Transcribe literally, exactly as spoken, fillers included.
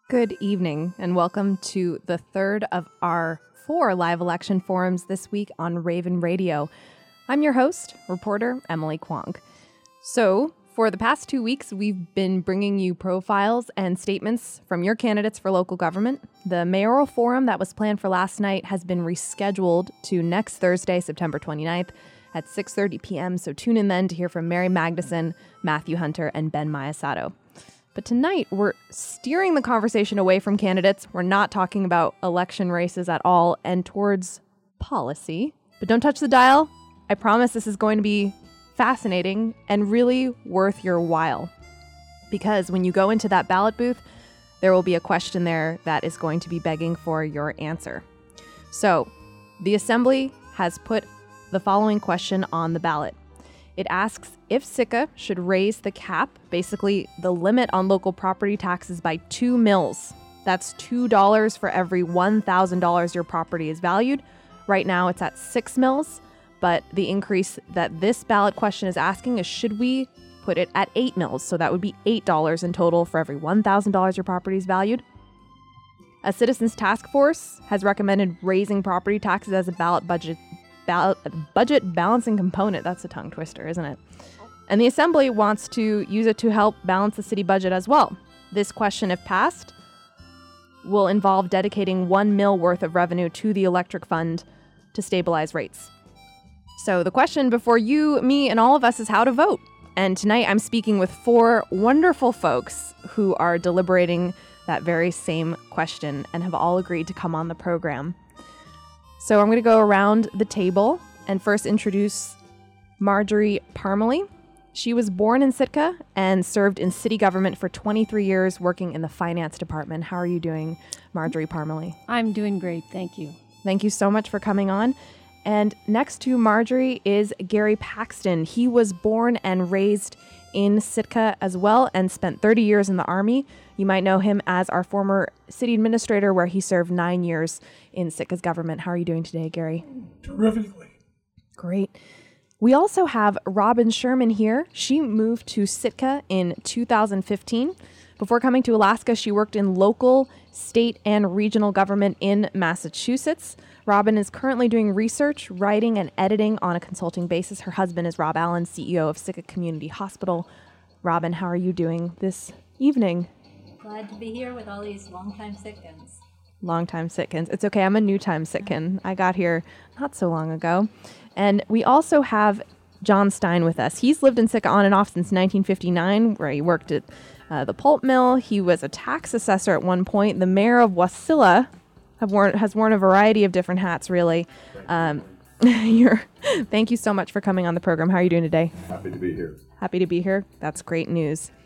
Good evening, and welcome to the third of our four live election forums this week on Raven Radio. I'm your host, reporter Emily Kwong. So, for the past two weeks, we've been bringing you profiles and statements from your candidates for local government. The mayoral forum that was planned for last night has been rescheduled to next Thursday, September twenty-ninth at six thirty p.m., so tune in then to hear from Mary Magnuson, Matthew Hunter, and Ben Maiasato. But tonight, we're steering the conversation away from candidates. We're not talking about election races at all and towards policy. But don't touch the dial. I promise this is going to be fascinating and really worth your while. Because when you go into that ballot booth, there will be a question there that is going to be begging for your answer. So, the Assembly has put the following question on the ballot. It asks if Sitka should raise the cap, basically the limit on local property taxes, by two mils. That's two dollars for every one thousand dollars your property is valued. Right now it's at six mils, but the increase that this ballot question is asking is should we put it at eight mils? So that would be eight dollars in total for every one thousand dollars your property is valued. A citizens task force has recommended raising property taxes as a ballot budget Bal- budget balancing component. That's a tongue twister, isn't it? And the Assembly wants to use it to help balance the city budget as well. This question, if passed, will involve dedicating one mil worth of revenue to the electric fund to stabilize rates. So the question before you, me, and all of us is how to vote. And tonight I'm speaking with four wonderful folks who are deliberating that very same question and have all agreed to come on the program. So I'm going to go around the table and first introduce Marjorie Parmalee. She was born in Sitka and served in city government for twenty-three years working in the finance department. How are you doing, Marjorie Parmalee? I'm doing great, thank you. Thank you so much for coming on. And next to Marjorie is Gary Paxton. He was born and raised in Sitka as well and spent thirty years in the Army. You might know him as our former city administrator, where he served nine years in Sitka's government. How are you doing today, Gary? Terrifically. Great. We also have Robin Sherman here. She moved to Sitka in two thousand fifteen. Before coming to Alaska, she worked in local, state, and regional government in Massachusetts. Robin is currently doing research, writing, and editing on a consulting basis. Her husband is Rob Allen, C E O of Sitka Community Hospital. Robin, how are you doing this evening? Glad to be here with all these longtime Sitkans. Longtime Sitkans. It's okay, I'm a new-time Sitkan. I got here not so long ago. And we also have John Stein with us. He's lived in Sitka on and off since nineteen fifty-nine, where he worked at uh, the pulp mill. He was a tax assessor at one point. The mayor of Wasilla have worn, has worn a variety of different hats, really. Um, you're, thank you so much for coming on the program. How are you doing today? Happy to be here. Happy to be here. That's great news.